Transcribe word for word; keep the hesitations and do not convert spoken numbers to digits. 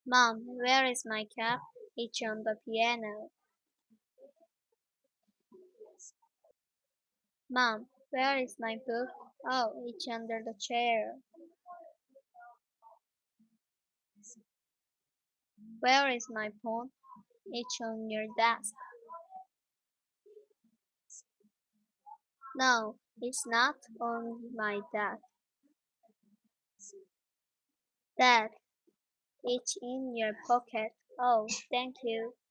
Mom, where is my cap? It's on the piano. Mom, where is my book? Oh, it's under the chair. Where is my phone? It's on your desk. No, it's not on my desk. Dad, it's in your pocket. Oh, thank you.